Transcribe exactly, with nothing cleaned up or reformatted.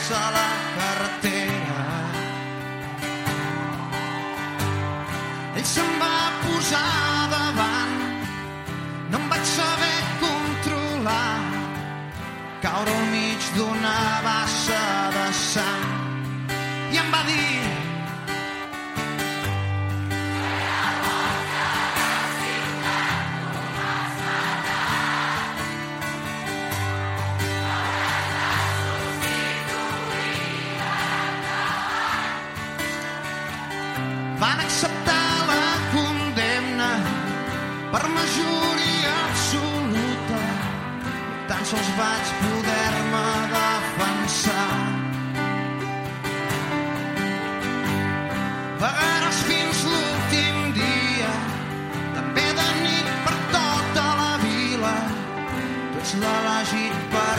pas a la carretera. Ell se'm va posar davant, no em vaig saber controlar, caure al mig d'una bassa de sang i em va dir: van acceptar la condemna per majoria absoluta. Tan sols vaig poder-me defensar. Pagaràs fins l'últim dia, també de nit per tota la vila. Tu ets l'elegit per